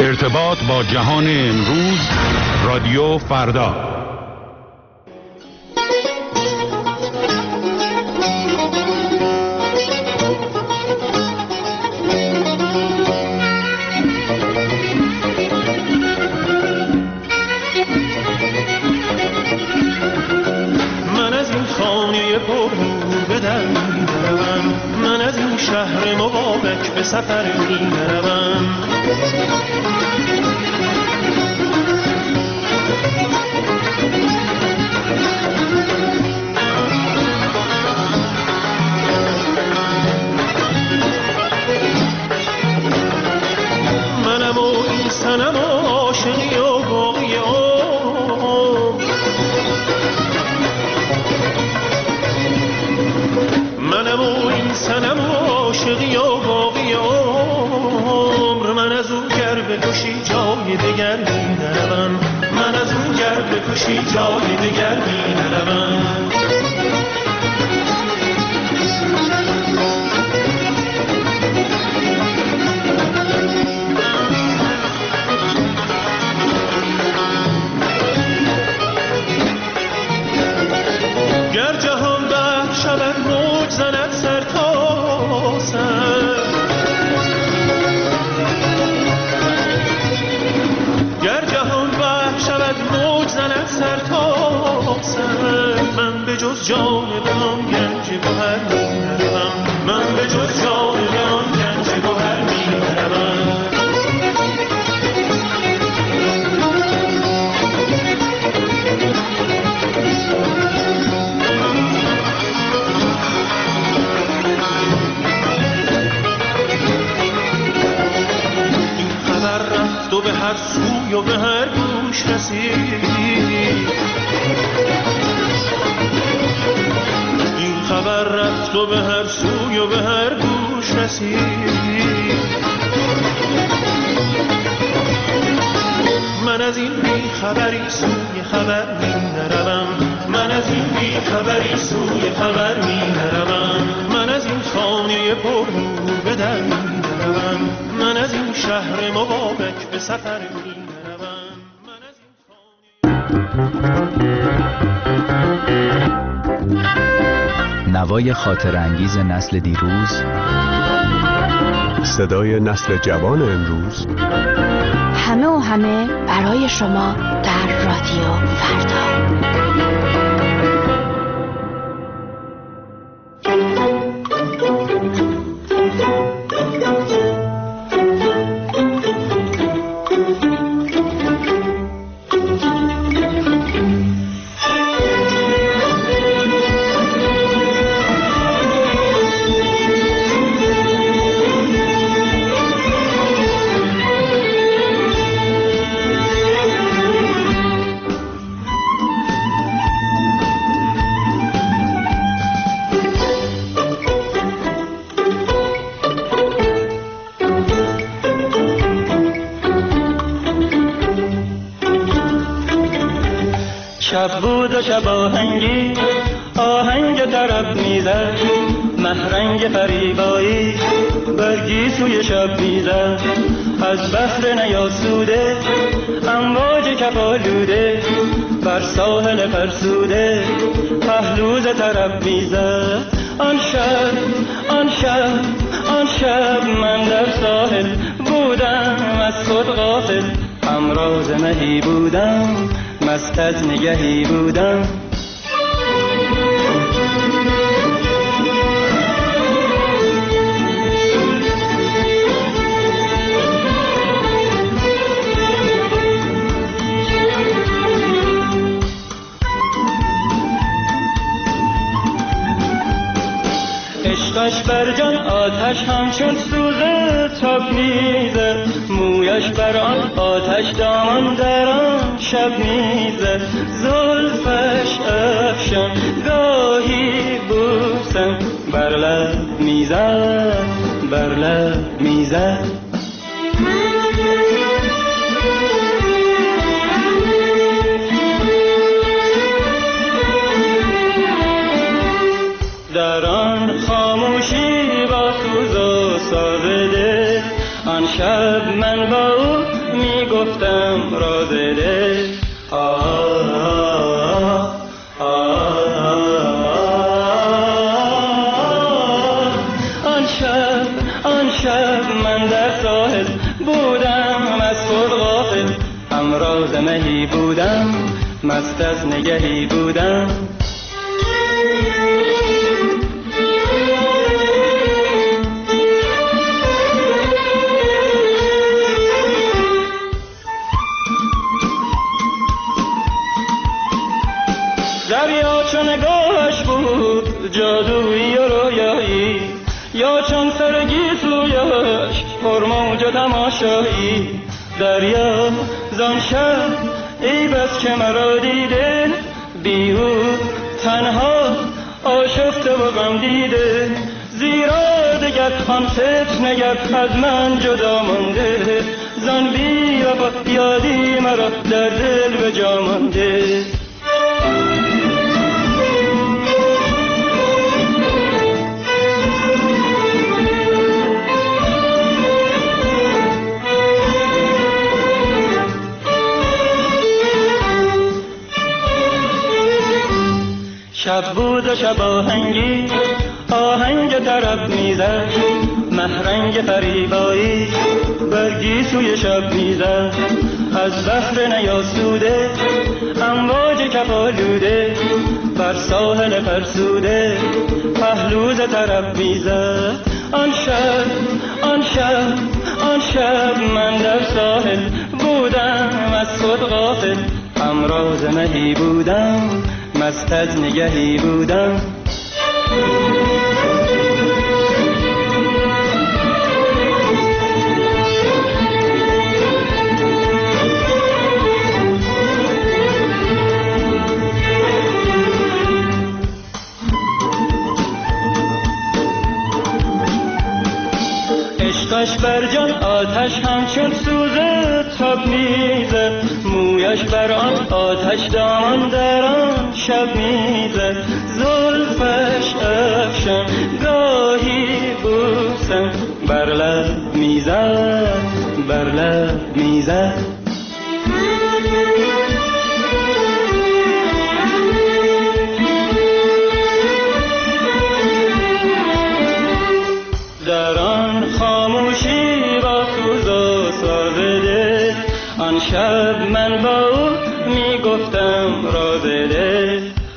ارتباط با جهان امروز، رادیو فردا. من از این خانه پرنور به در می‌روم، من از این شهر مبارک به سفر می‌روم. منم و این صنم و عاشقی و باقی عمر، منم و این صنم و عاشقی و باقی عمر. من از اون گر بکشی جای دگر می نروم، من از اون گر بکشی جای دگر می نروم. گر جهان بحر شود موج زند سر تا سر، گر جهان بحر شود موج زند سر تا سر. من به جز جان آن گنج گوهر می نروم، من به جز جان آن گنج گوهر می نروم. تو به هر سوی و به هر گوش رسید، این خبر رفت و به هر سوی و به هر گوش رسید. من از این بی خبری سوی خبر می نروم، من از این بی خبری سوی خبر می نروم. من از این خانه پرنور به در می نروم، من از این شهر مبارک به سفر می نروم. من از این نوای خاطر انگیز نسل دیروز، صدای نسل جوان امروز، همه و همه برای شما در رادیو فردا. شب بود و شب آهنگی آهنگ طرب میزد، محرنگ فریبایی برگی سوی شب میزد. از بحر نیاسوده امواج کفالوده، بر ساحل فرسوده پهلوز طرب میزد. آن شب آن شب آن شب من در ساحل بودم، از خود غافل همراز مهی بودم، مست از نگهی بودم. عشقش بر جان آتش همچون سوزه تاب میزد، مویش بر آن آتش دامان در آن شب میزد. زلفش افشان گاهی بوسم بر لب میزد، بر لب میزد. در آن خاموشی با سوز و ساز دل، آن شب شب من با او میگفتم راز دل. آن شب من در ساحل بودم از خود غافل، همراز مهی بودم مست از نگهی بودم. دریا چون نگاهش بود جادویی و رویایی، یا چون سر گیسویش پرموج و تماشایی. دریا زان شب ای بس که مرا دیده، بی او تنها آشفته و غم دیده. زیرا دگر آن فتنه گر از من جدا مانده، زان بی وفا یادی مرا در دل به جا مانده. شب بود و شب آهنگی آهنگ طرب میزد، محرنگ فریبایی برگی سوی شب میزد. از بحر نیاسوده امواج کفالوده، بر ساحل فرسوده پهلوز طرب میزد. آن شب من در ساحل بودم از خود غافل، همراز مهی بودم مست از نگهی بودم. عشقش بر جان آتش همچون سوزه تاب میزد، مویش بر آن آتش دامان در آن شب میزد. زلفش افشان گاهی بوسم بر لب میزد، بر لب میزد. در آن خاموشی با سوز و ساز دل، آن شب من با او میگفتم راز دل.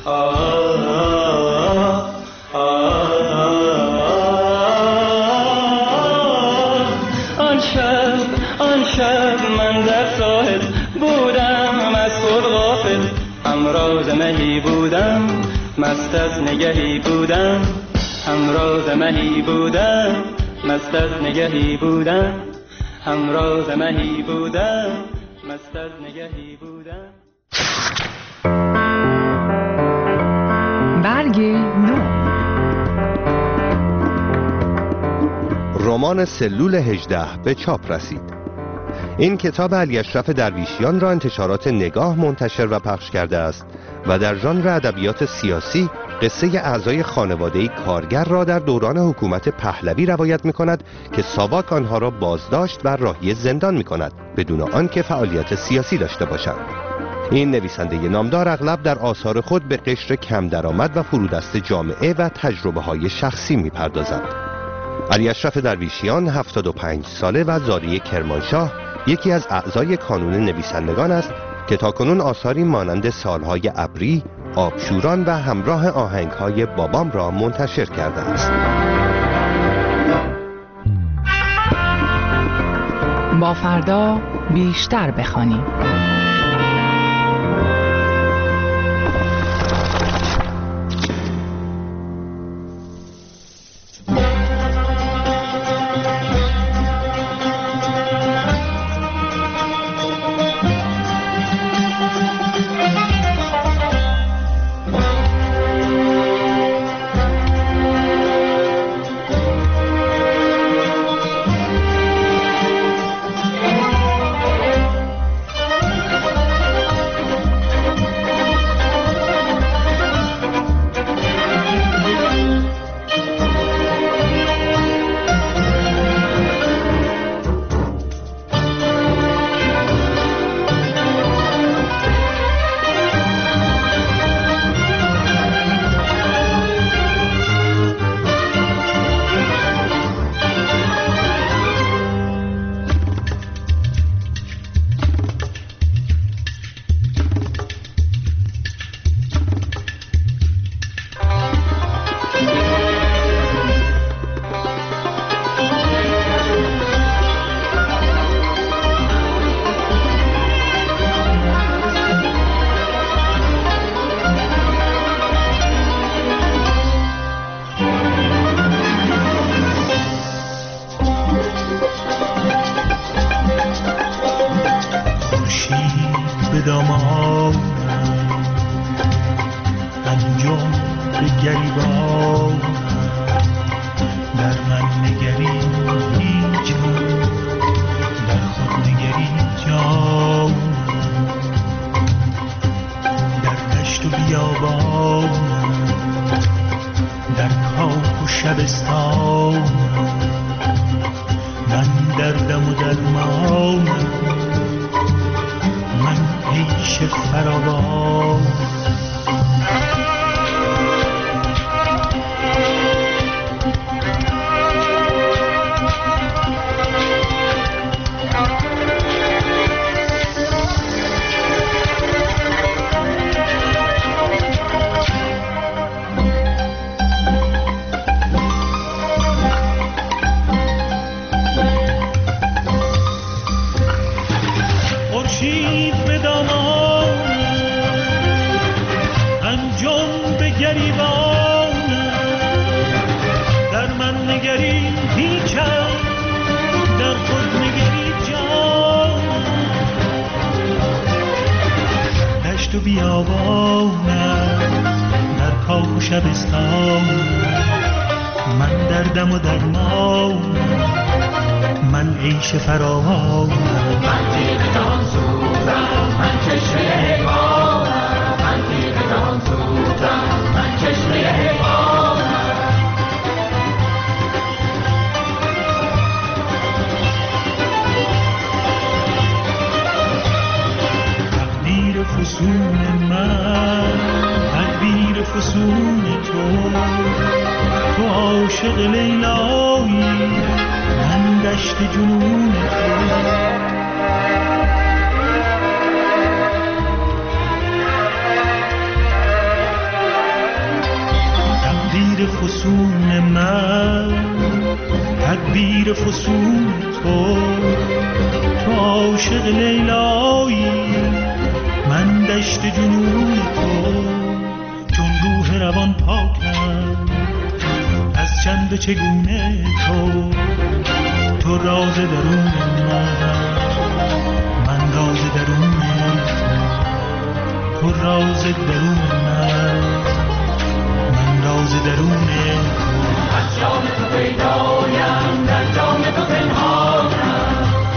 آن شب من در ساحل بودم از خود غافل، همراز مهی بودم مست از نگهی بودم. همراز مهی بودم مست از نگهی بودم. همراز مهی بودم مست از نگهی بودم. برگ نو. رمان سلول 18 به چاپ رسید. این کتاب علی اشرف درویشیان را انتشارات نگاه منتشر و پخش کرده است و در ژانر ادبیات سیاسی قصه اعضای خانواده‌ای کارگر را در دوران حکومت پهلوی روایت می‌کند که ساواک آنها را بازداشت و راهی زندان می‌کند بدون آنکه فعالیت سیاسی داشته باشند. این نویسنده نامدار اغلب در آثار خود به قشر کم درآمد و فرودست جامعه و تجربه‌های شخصی می‌پردازد. علی اشرف درویشیان 75 ساله و زاده کرمانشاه یکی از اعضای کانون نویسندگان است که تاکنون آثاری مانند سالهای ابری، آبشوران و همراه آهنگهای بابام را منتشر کرده است. با فردا بیشتر بخوانیم. دامانم انجام به گریبانم در من نگری هیچ در خود نگری جانم در دشت و بیابانم در کاخ و شبستانم من دردم و درمانم من عیش فراوان و بیابانم در کاخ و شبستانم من دردم و درمانم من عیش فراوانم من تیغ جهان سوزم من چشمه حیوانم من تیغ جهان سوزم من چشمه حیوانم تقدیر فسون من تدبیر فسون تو عاشق لیلایی من دشت جنون تو تقدیر فسون من تدبیر فسون تو عاشق لیلایی من دشت جنون تو چون روح روان پاکم از چند چگونه تو راز درون من راز درون تو راز درون من راز درون از جام تو پیدایم در جام تو پنهانم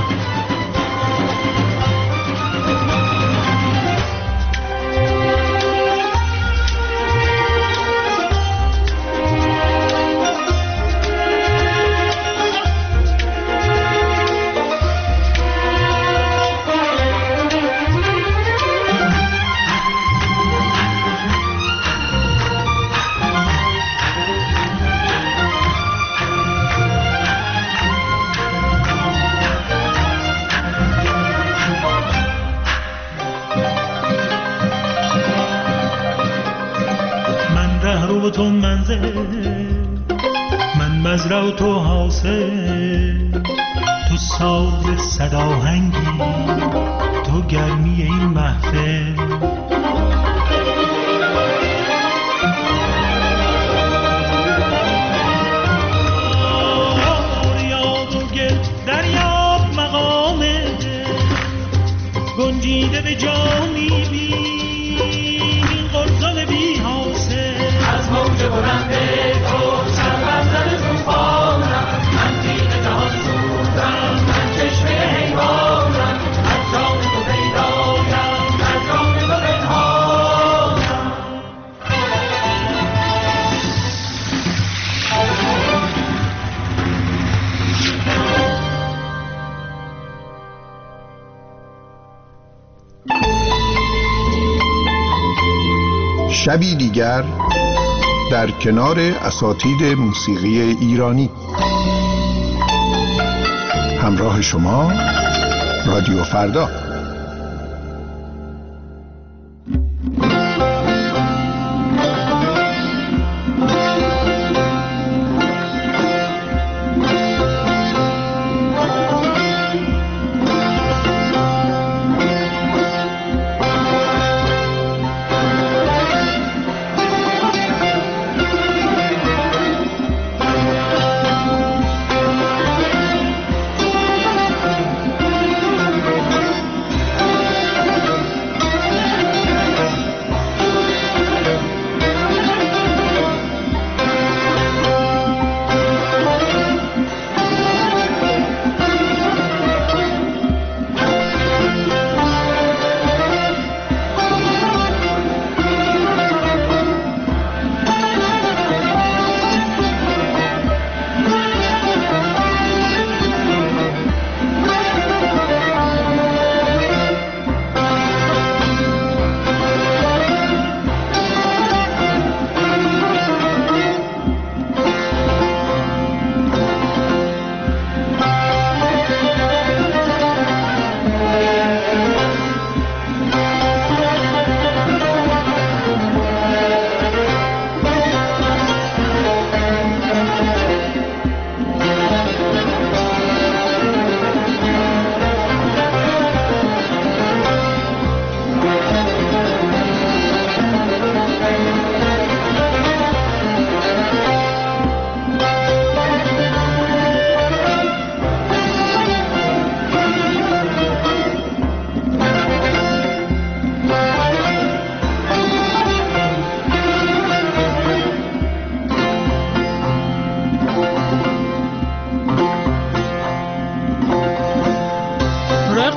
و تو منزل من مزرع و تو حاصل تو ساز صداهنگی تو گرمی این محفل یاد و گل دریاب مقام گنجیده به جانی بی این قرصان بی حاصل از موج بلند تو سربزن توفانم من تیغ جهان سوزم من چشمه حیوانم از جام تو پیدایم از جام تو پنهانم شبی دیگر در کنار اساتید موسیقی ایرانی همراه شما رادیو فردا.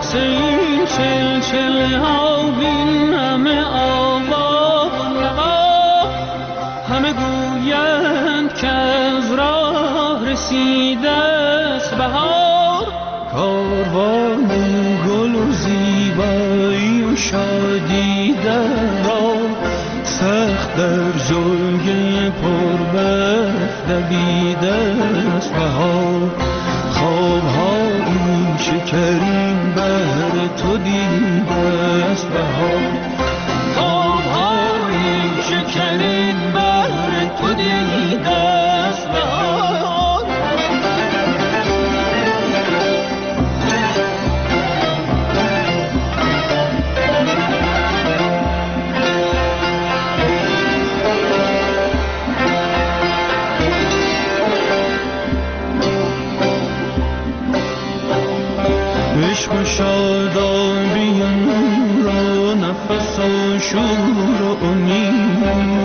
پس این چلچله ها بین همه آوا و نوا، همه گویند که از راه رسیده است بهار. کاروان گل و زیبایی و شادی در راه، سخت در جلگه پربرف دویده است بهار. خواب‌های شکرین بهر تو دیده است بهار. خواب‌های شکرین بهر تو دیده است بهار. عشق و شادابی و نور و نفس و شور و امید،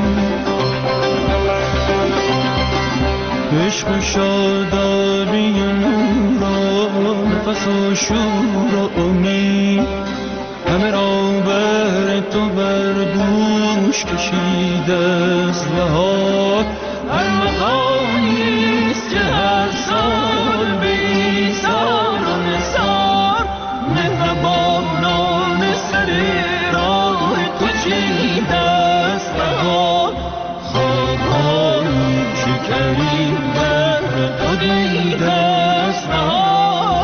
عشق و شادابی و نور و نفس و شور و امید، همه را بر تو بر دوش کشیده است بهار. هر مقامیست که هر سال به ایثار و نثار، مهربانان سر راه تو چیده است بهار. خواب‌های شکرین بر تو دیده است بهار.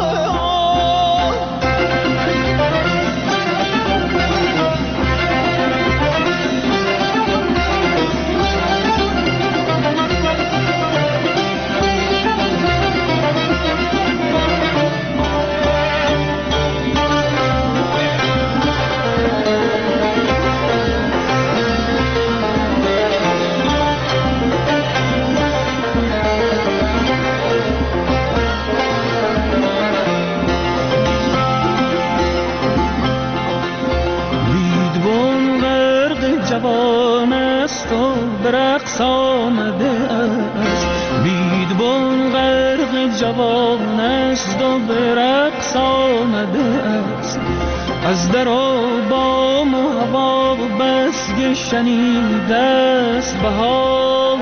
جوان است و به رقص آمده است، بیدبان غرق جوان است و به رقص آمده است. از در و بام و هوا و بسگ شنیده است بهار.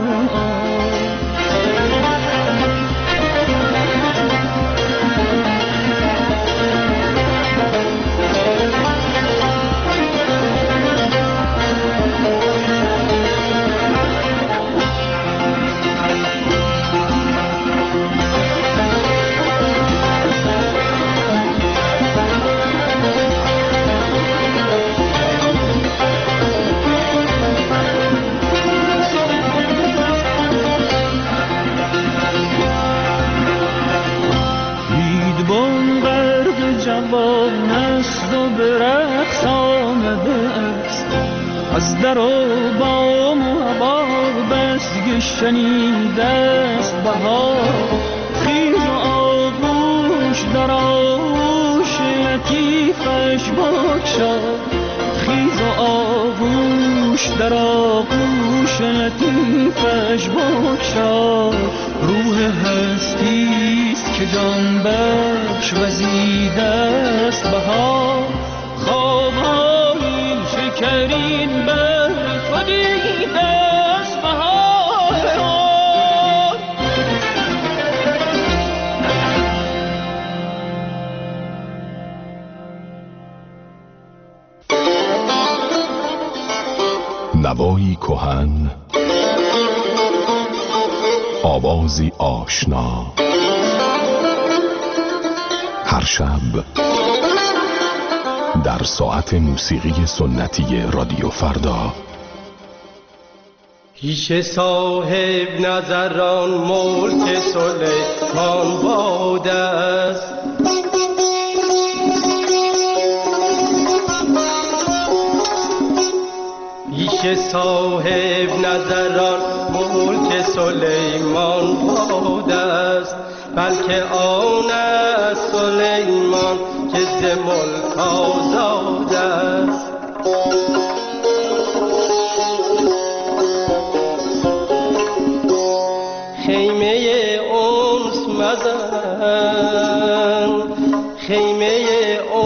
جوان است و به رقص آمده است. از در و بام و هوا بسگ شنیده است بهار. خیز و آغوش در آغوش لطیفش بگشا، خیز و آغوش در آغوش لطیفش بگشا. روح هستیست که جان بخش وزیده است بهار. خواب‌های شکرین بر تو دیده است بهار. نوایی کهن، آوازی آشنا، هر شب در ساعت موسیقی سنتی رادیو فردا. پیش صاحب نظران ملک سلیمان باد است، پیش صاحب نظران ملک سلیمان باد است. بلکه آن است سلیمان که ز ملک آزاد است. خیمه انس مزن، خیمه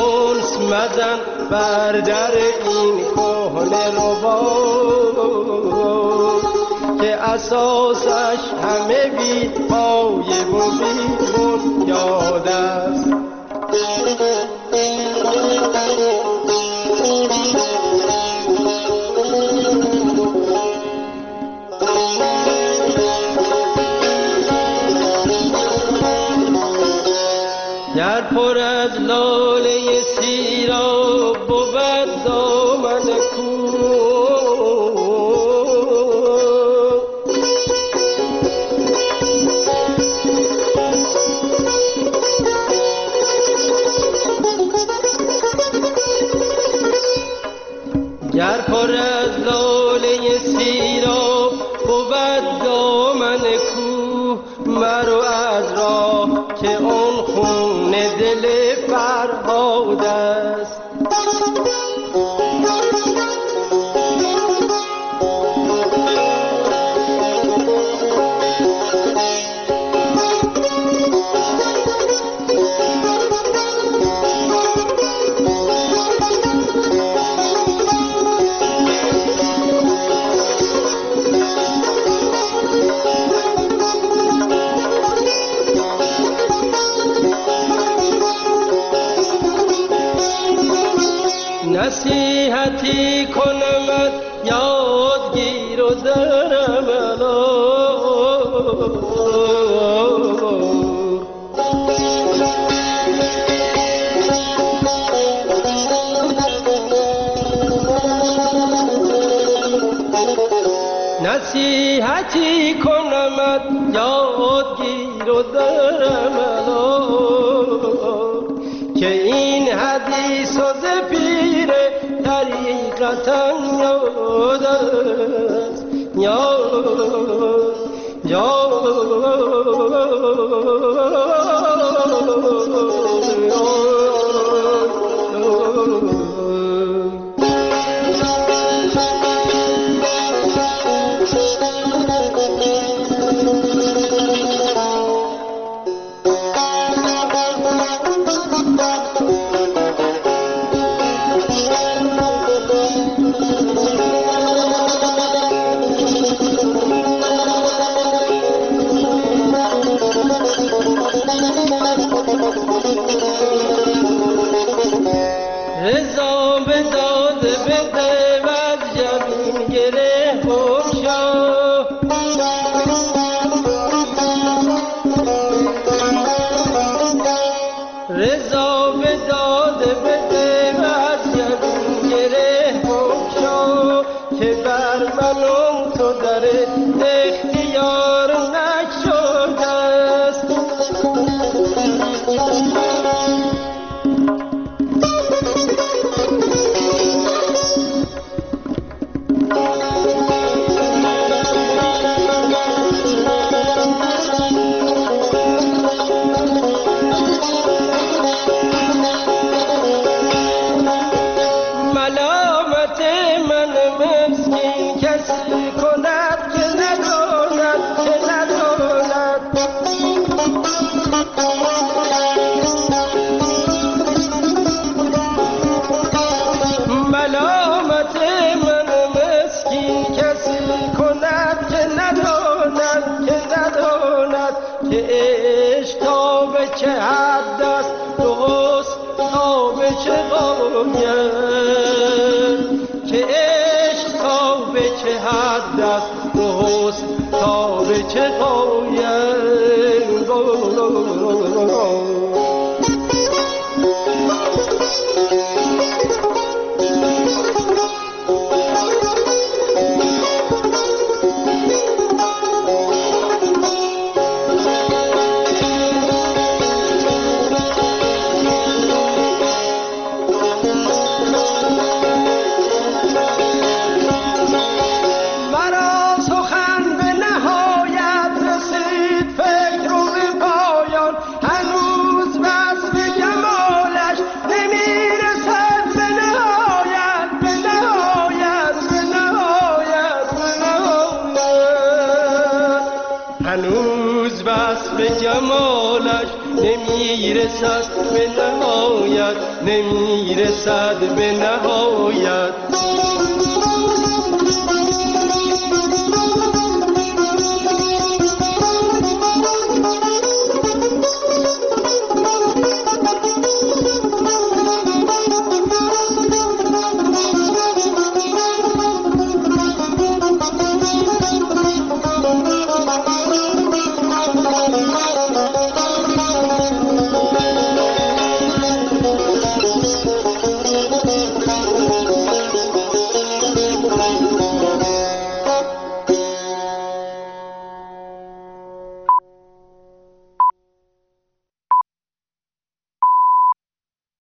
مزن بر در این کهنه رباب که اساسش همه بی پایه و بی بنیاد است. گر پر از لاله سیراب بود دامن کوه گر پر از لاله سیراب بود دامن کوه مرو از راه که اون خون دل فرهاد است. نصیحتی کنمت یادگیر و در نصیحتی کنمت یادگیر و در که این حدیث و پیر طریقتا یاد است هنوز بس به جمالش نمیرسد به نهایت نهایت نمیرسد به نهایت